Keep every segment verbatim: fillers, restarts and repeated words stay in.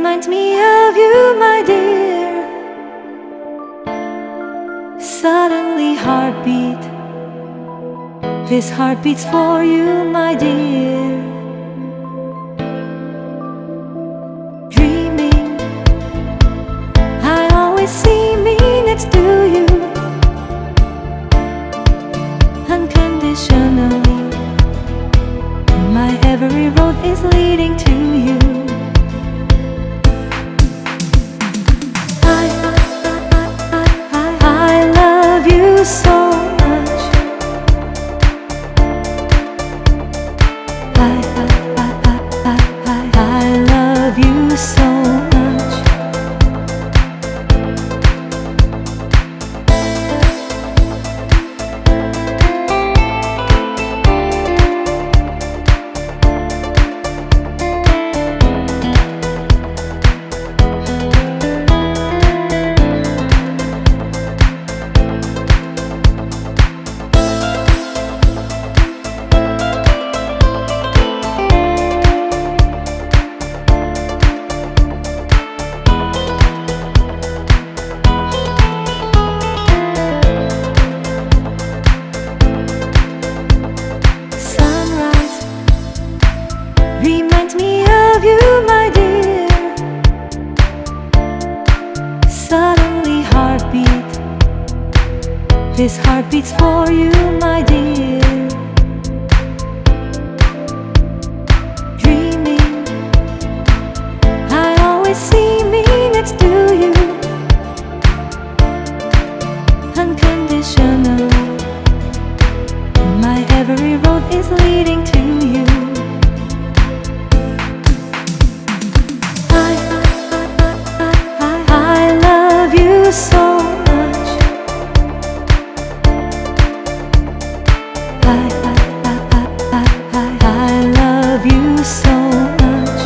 reminds me of you, my dear. Suddenly heartbeat, this heart beats for you, my dear. Dreaming, I always see me next to you. Unconditionally, my every road is leading to you. I, I, I, I, I love you so much. I, I, I, I, I, I love you so much. Reminds me of you, my dear. Suddenly heartbeat, this heart beats for you, my dear. Dreaming, I always see me next to you. Unconditionally, my every road is leading to you. So much. I, I, I, I, I, I love you so much.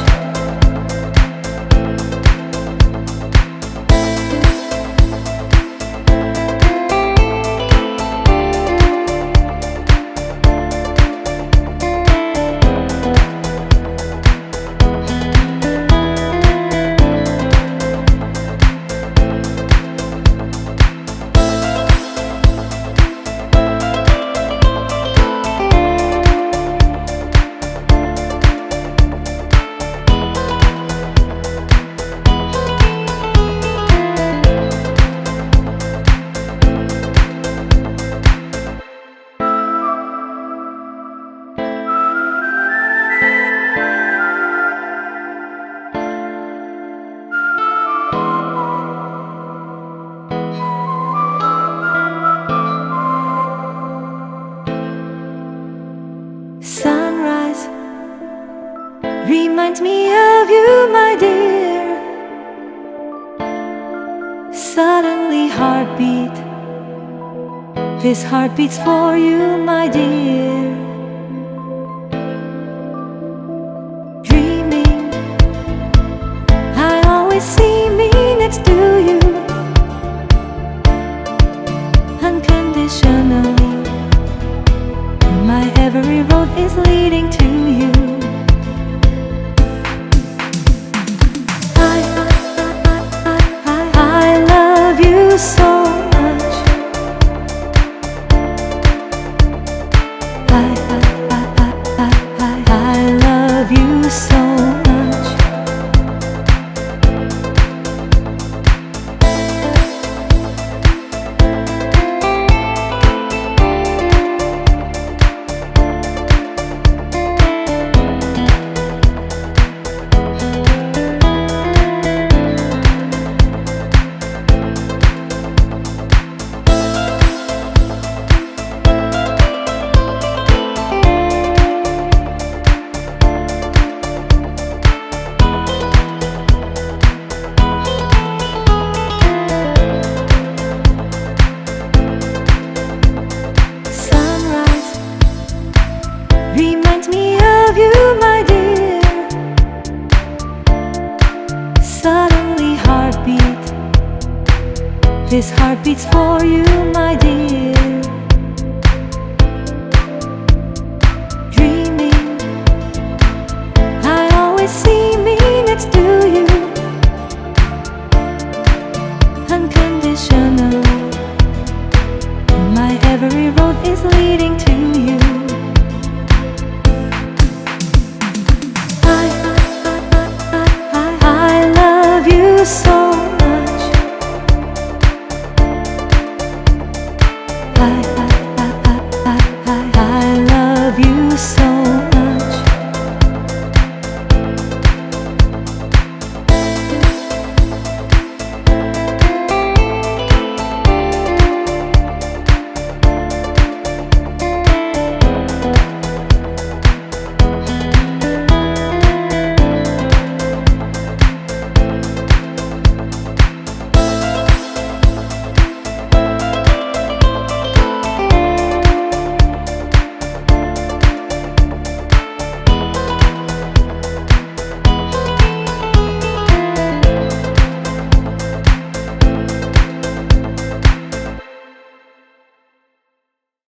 Sunrise reminds me of you, my dear. Suddenly heartbeat, this heart beats for you, my dear. Dreaming, I always see me next to you. Unconditionally, my every road is leading to you. I, I, I, I, I love you so much. I, I, I, I, I, I love you so much. Reminds me of you, my dear. Suddenly heartbeat, this heart beats for you, my dear.